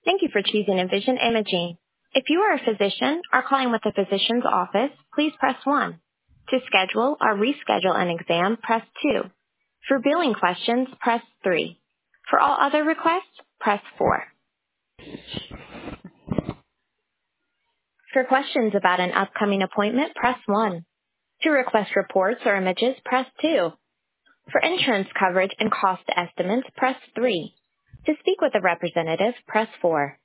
Thank you for choosing Envision Imaging. If you are a physician or calling with a physician's office, please press 1. To schedule or reschedule an exam, press 2. For billing questions, press 3. For all other requests, press 4. For questions about an upcoming appointment, press 1. To request reports or images, press 2. For insurance coverage and cost estimates, press 3. To speak with a representative, press 4.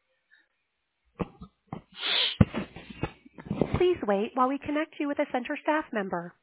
Please wait while we connect you with a center staff member.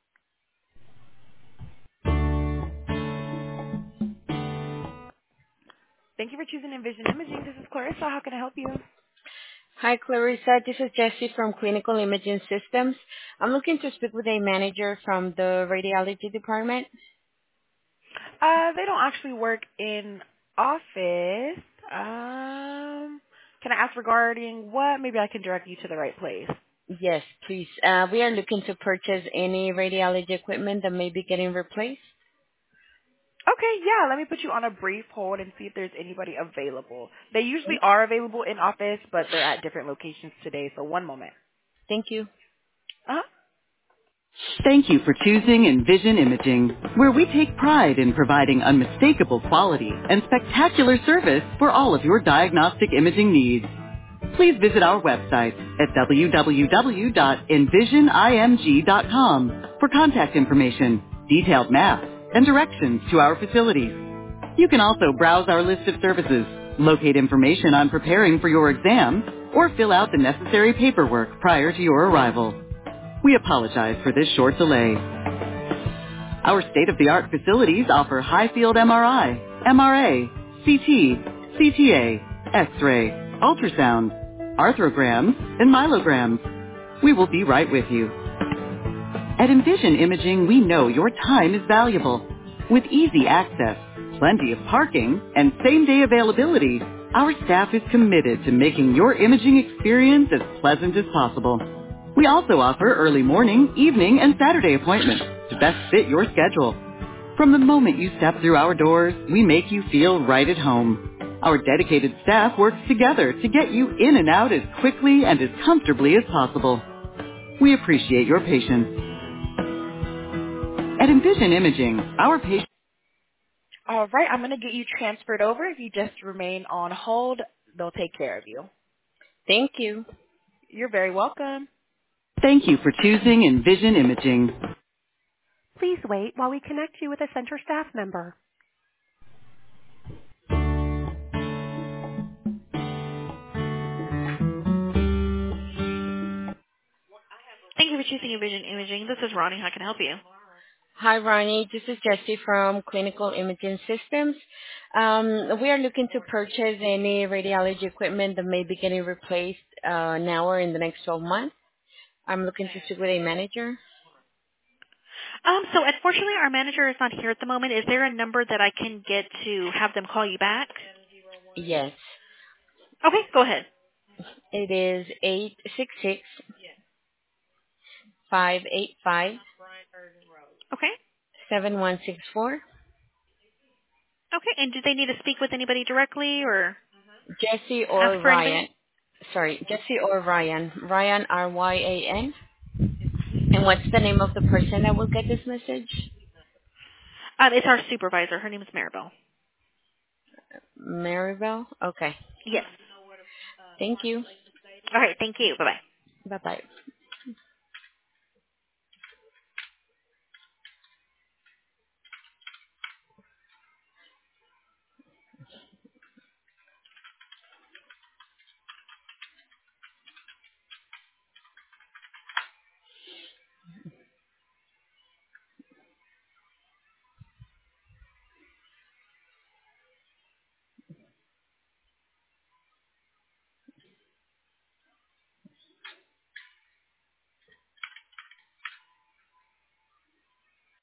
Thank you for choosing Envision Imaging. This is Clarissa. How can I help you? Hi, Clarissa. This is Jessie from Clinical Imaging Systems. I'm looking to speak with a manager from the radiology department. They don't actually work in office. Can I ask regarding what? Maybe I can direct you to the right place. Yes, please. We are looking to purchase any radiology equipment that may be getting replaced. Okay, yeah, let me put you on a brief hold and see if there's anybody available. They usually are available in office, but they're at different locations today, so one moment. Thank you. Uh-huh. Thank you for choosing Envision Imaging, where we take pride in providing unmistakable quality and spectacular service for all of your diagnostic imaging needs. Please visit our website at www.envisionimg.com for contact information, detailed maps, and directions to our facilities. You can also browse our list of services, locate information on preparing for your exam, or fill out the necessary paperwork prior to your arrival. We apologize for this short delay. Our state-of-the-art facilities offer high-field MRI, MRA, CT, CTA, X-ray, ultrasound, arthrograms, and myelograms. We will be right with you. At Envision Imaging, we know your time is valuable. With easy access, plenty of parking, and same-day availability, our staff is committed to making your imaging experience as pleasant as possible. We also offer early morning, evening, and Saturday appointments to best fit your schedule. From the moment you step through our doors, we make you feel right at home. Our dedicated staff works together to get you in and out as quickly and as comfortably as possible. We appreciate your patience. At Envision Imaging, our patients... All right, I'm going to get you transferred over. If you just remain on hold, they'll take care of you. Thank you. You're very welcome. Thank you for choosing Envision Imaging. Please wait while we connect you with a center staff member. Thank you for choosing Envision Imaging. This is Ronnie. How can I help you? Hi, Ronnie. This is Jessie from Clinical Imaging Systems. We are looking to purchase any radiology equipment that may be getting replaced now or in the next 12 months. I'm looking to speak with a manager. So unfortunately, our manager is not here at the moment. Is there a number that I can get to have them call you back? Yes. Okay, go ahead. It is 866-585-7164. Okay. Okay, and do they need to speak with anybody directly or Jesse or ask for Ryan. anybody? Sorry, Jesse or Ryan. Ryan, R-Y-A-N. And what's the name of the person that will get this message? It's our supervisor. Her name is Maribel. Maribel? Okay. Yes. Thank you. All right, thank you. Bye-bye. Bye-bye.